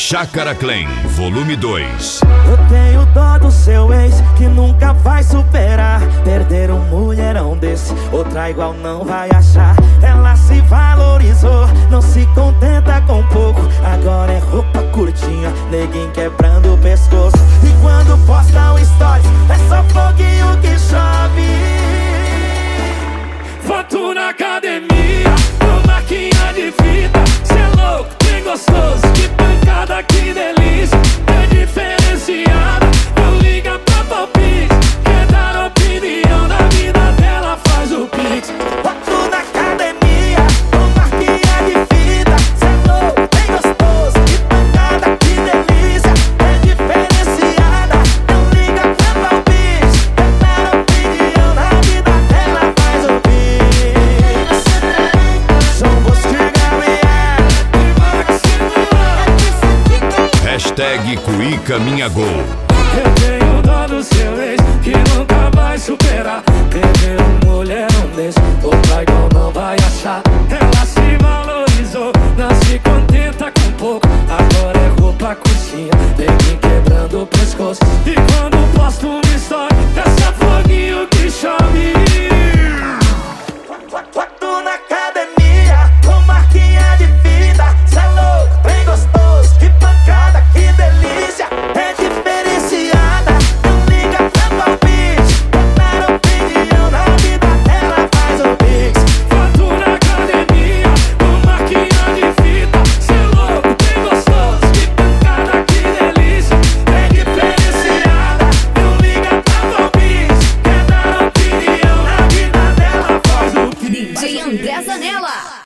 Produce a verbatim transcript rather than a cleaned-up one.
Chácara Clan, volume dois. Eu tenho dó do seu ex, que nunca vai superar. Perder um mulherão desse, outra igual não vai achar. Ela se valorizou, não se contenta com pouco. Agora é roupa curtinha, neguinho quebrando o pescoço. E quando posta um story, é só foguinho que chove. Foto na academia, com marquinha de fita. Cê é louco, bem gostoso, que pancada, que delícia. É diferenciada, não liga pra palpite. Quer dar opinião da vida dela, faz o pix. Foto na academia, com marquinha de fita. Cê é louco, bem gostoso, que pancada, que delícia. É diferenciada, não liga pra palpite. Quer dar opinião da vida dela, faz o pix. São Bosco e Gabriel. Hashtag Cuica Minha Gol. Eu tenho dó do seu ex, que nunca vai superar. Perder um mulherão desse, outra igual não vai achar. Ela se valorizou, não se contenta com pouco. Agora é roupa curtinha, neguinho quebrando o pescoço. E quando posto um story, é só foguinho que chove. Foto na academia, com marquinha de fita. Cê é louco, bem gostoso, que pancada, que delícia. É diferenciada, não liga pra palpite. Quer dar opinião na vida dela, faz o pix. Foto na academia, com marquinha de fita. Cê é louco, bem gostoso, que pancada, que delícia. É diferenciada, não liga pra palpite. Quer dar opinião na vida dela, faz o pix. D J André Zanella.